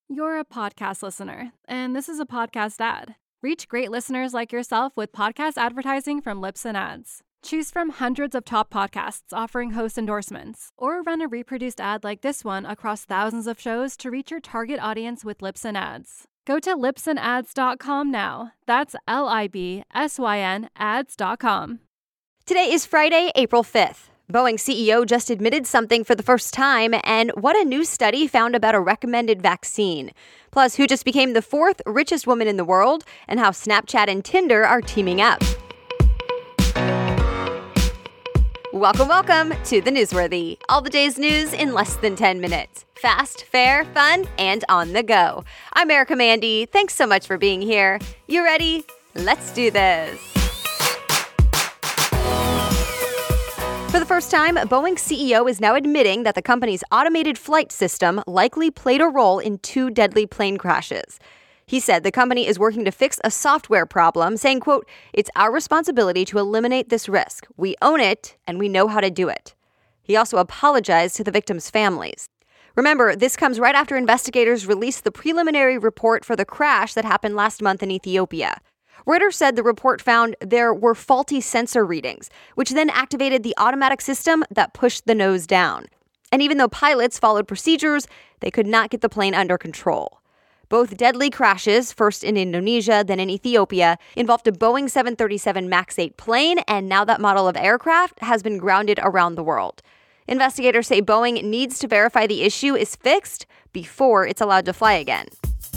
You're a podcast listener, and this is a podcast ad. Reach great listeners like yourself with podcast advertising from Libsyn Ads. Choose from hundreds of top podcasts offering host endorsements, or run a reproduced ad like this one across thousands of shows to reach your target audience with Libsyn Ads. Go to libsynads.com now. That's LIBSYN ads.com. Today is Friday, April 5th. Boeing CEO just admitted something for the first time, and what a new study found about a recommended vaccine. Plus, who just became the fourth richest woman in the world, and how Snapchat and Tinder are teaming up. Welcome to The Newsworthy. All the day's news in less than 10 minutes. Fast, fair, fun, and on the go. I'm Erica Mandy. Thanks so much for being here. You ready? Let's do this. For the first time, Boeing's CEO is now admitting that the company's automated flight system likely played a role in 2 deadly plane crashes. He said the company is working to fix a software problem, saying, quote, "It's our responsibility to eliminate this risk. We own it, and we know how to do it." He also apologized to the victims' families. Remember, this comes right after investigators released the preliminary report for the crash that happened last month in Ethiopia. Reuters said the report found there were faulty sensor readings, which then activated the automatic system that pushed the nose down. And even though pilots followed procedures, they could not get the plane under control. Both deadly crashes, first in Indonesia, then in Ethiopia, involved a Boeing 737 MAX 8 plane, and now that model of aircraft has been grounded around the world. Investigators say Boeing needs to verify the issue is fixed before it's allowed to fly again.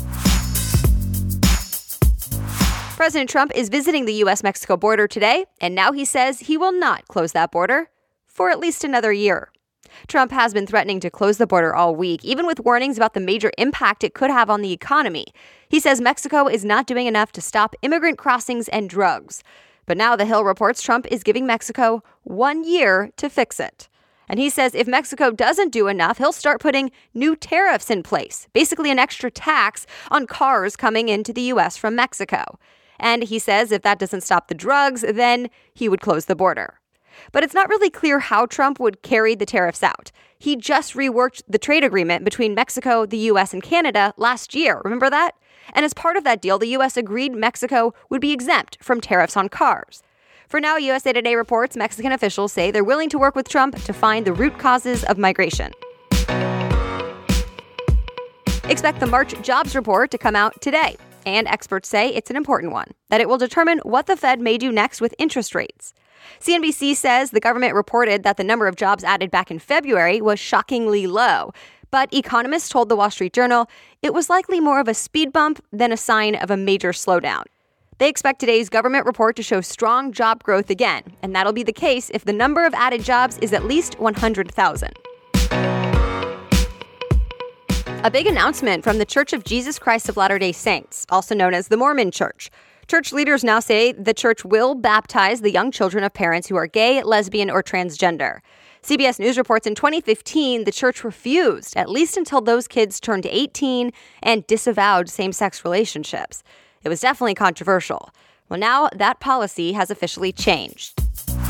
President Trump is visiting the U.S.-Mexico border today, and now he says he will not close that border for at least another year. Trump has been threatening to close the border all week, even with warnings about the major impact it could have on the economy. He says Mexico is not doing enough to stop immigrant crossings and drugs. But now The Hill reports Trump is giving Mexico 1 year to fix it. And he says if Mexico doesn't do enough, he'll start putting new tariffs in place, basically an extra tax on cars coming into the U.S. from Mexico. And he says if that doesn't stop the drugs, then he would close the border. But it's not really clear how Trump would carry the tariffs out. He just reworked the trade agreement between Mexico, the U.S., and Canada last year. Remember that? And as part of that deal, the U.S. agreed Mexico would be exempt from tariffs on cars. For now, USA Today reports Mexican officials say they're willing to work with Trump to find the root causes of migration. Expect the March jobs report to come out today. And experts say it's an important one, that it will determine what the Fed may do next with interest rates. CNBC says the government reported that the number of jobs added back in February was shockingly low. But economists told the Wall Street Journal it was likely more of a speed bump than a sign of a major slowdown. They expect today's government report to show strong job growth again, and that'll be the case if the number of added jobs is at least 100,000. A big announcement from the Church of Jesus Christ of Latter-day Saints, also known as the Mormon Church. Church leaders now say the church will baptize the young children of parents who are gay, lesbian, or transgender. CBS News reports in 2015, the church refused, at least until those kids turned 18, and disavowed same-sex relationships. It was definitely controversial. Well, now that policy has officially changed.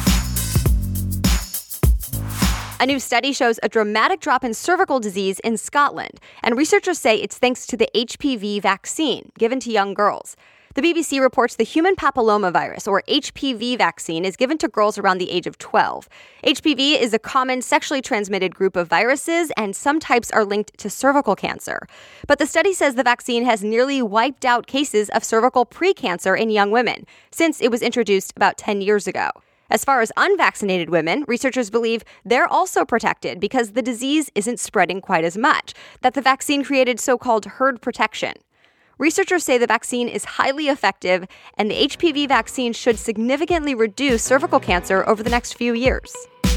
A new study shows a dramatic drop in cervical disease in Scotland, and researchers say it's thanks to the HPV vaccine given to young girls. The BBC reports the human papillomavirus, or HPV vaccine, is given to girls around the age of 12. HPV is a common sexually transmitted group of viruses, and some types are linked to cervical cancer. But the study says the vaccine has nearly wiped out cases of cervical precancer in young women, since it was introduced about 10 years ago. As far as unvaccinated women, researchers believe they're also protected because the disease isn't spreading quite as much, that the vaccine created so-called herd protection. Researchers say the vaccine is highly effective, and the HPV vaccine should significantly reduce cervical cancer over the next few years.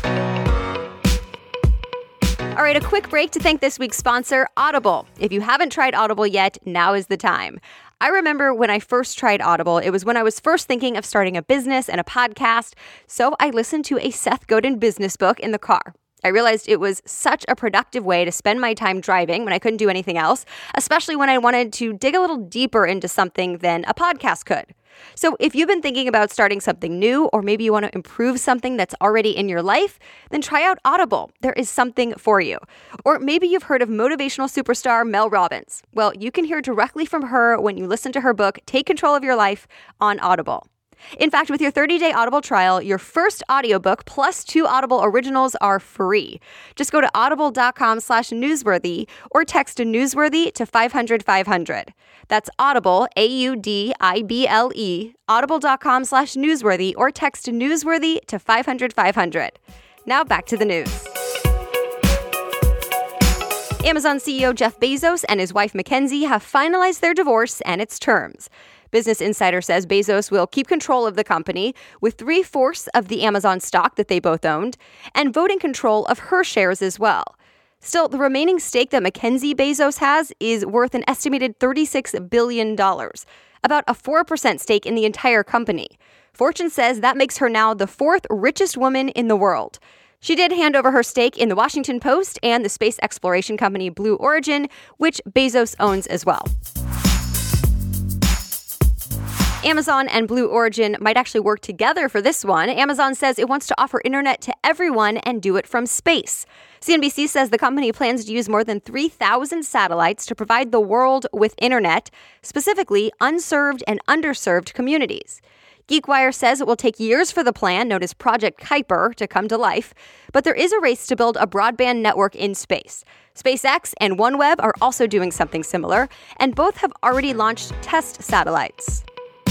All right, a quick break to thank this week's sponsor, Audible. If you haven't tried Audible yet, now is the time. I remember when I first tried Audible, it was when I was first thinking of starting a business and a podcast, so I listened to a Seth Godin business book in the car. I realized it was such a productive way to spend my time driving when I couldn't do anything else, especially when I wanted to dig a little deeper into something than a podcast could. So if you've been thinking about starting something new, or maybe you want to improve something that's already in your life, then try out Audible. There is something for you. Or maybe you've heard of motivational superstar Mel Robbins. Well, you can hear directly from her when you listen to her book, Take Control of Your Life, on Audible. In fact, with your 30-day Audible trial, your first audiobook plus 2 Audible originals are free. Just go to audible.com/newsworthy or text newsworthy to 500-500. That's Audible, AUDIBLE, audible.com/newsworthy or text newsworthy to 500-500. Now back to the news. Amazon CEO Jeff Bezos and his wife Mackenzie have finalized their divorce and its terms. Business Insider says Bezos will keep control of the company with 3/4 of the Amazon stock that they both owned and voting control of her shares as well. Still, the remaining stake that Mackenzie Bezos has is worth an estimated $36 billion, about a 4% stake in the entire company. Fortune says that makes her now the 4th richest woman in the world. She did hand over her stake in the Washington Post and the space exploration company Blue Origin, which Bezos owns as well. Amazon and Blue Origin might actually work together for this one. Amazon says it wants to offer internet to everyone and do it from space. CNBC says the company plans to use more than 3,000 satellites to provide the world with internet, specifically unserved and underserved communities. GeekWire says it will take years for the plan, known as Project Kuiper, to come to life, but there is a race to build a broadband network in space. SpaceX and OneWeb are also doing something similar, and both have already launched test satellites.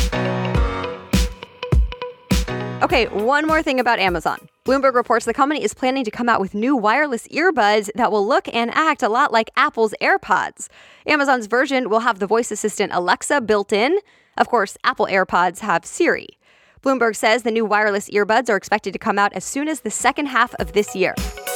Okay, one more thing about Amazon. Bloomberg reports the company is planning to come out with new wireless earbuds that will look and act a lot like Apple's AirPods. Amazon's version will have the voice assistant Alexa built in. Of course, Apple AirPods have Siri. Bloomberg says the new wireless earbuds are expected to come out as soon as the second half of this year.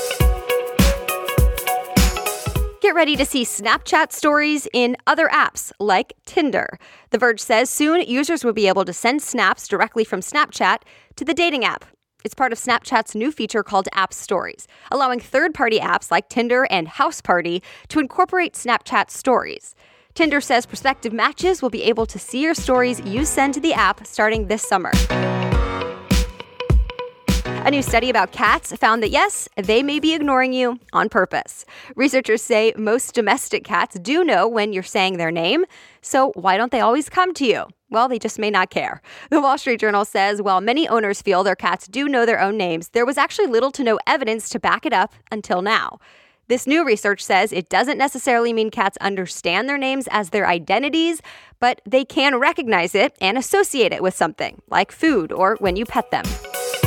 Get ready to see Snapchat stories in other apps like Tinder. The Verge says soon users will be able to send snaps directly from Snapchat to the dating app. It's part of Snapchat's new feature called App Stories, allowing third-party apps like Tinder and House Party to incorporate Snapchat stories. Tinder says prospective matches will be able to see your stories you send to the app starting this summer. A new study about cats found that, yes, they may be ignoring you on purpose. Researchers say most domestic cats do know when you're saying their name, so why don't they always come to you? Well, they just may not care. The Wall Street Journal says while many owners feel their cats do know their own names, there was actually little to no evidence to back it up until now. This new research says it doesn't necessarily mean cats understand their names as their identities, but they can recognize it and associate it with something, like food or when you pet them.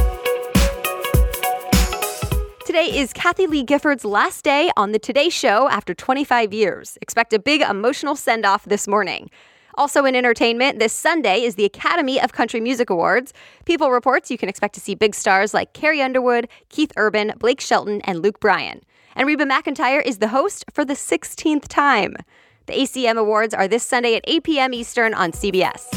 Today is Kathy Lee Gifford's last day on the Today Show after 25 years. Expect a big emotional send-off this morning. Also in entertainment, this Sunday is the Academy of Country Music Awards. People reports you can expect to see big stars like Carrie Underwood, Keith Urban, Blake Shelton, and Luke Bryan. And Reba McEntire is the host for the 16th time. The ACM Awards are this Sunday at 8 p.m. Eastern on CBS.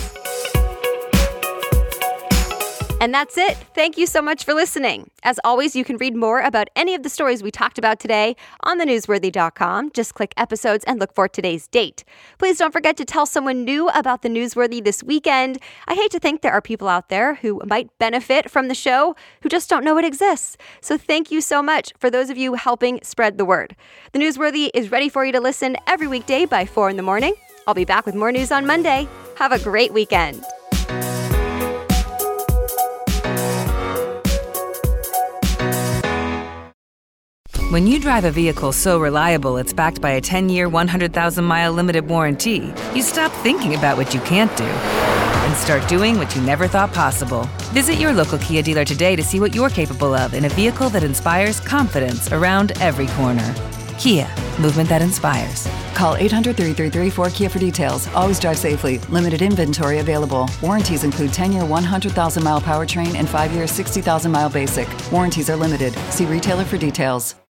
And that's it. Thank you so much for listening. As always, you can read more about any of the stories we talked about today on thenewsworthy.com. Just click episodes and look for today's date. Please don't forget to tell someone new about The Newsworthy this weekend. I hate to think there are people out there who might benefit from the show who just don't know it exists. So thank you so much for those of you helping spread the word. The Newsworthy is ready for you to listen every weekday by 4 in the morning. I'll be back with more news on Monday. Have a great weekend. When you drive a vehicle so reliable it's backed by a 10-year, 100,000-mile limited warranty, you stop thinking about what you can't do and start doing what you never thought possible. Visit your local Kia dealer today to see what you're capable of in a vehicle that inspires confidence around every corner. Kia, movement that inspires. Call 800-333-4KIA for details. Always drive safely. Limited inventory available. Warranties include 10-year 100,000-mile powertrain and 5-year 60,000-mile basic. Warranties are limited. See retailer for details.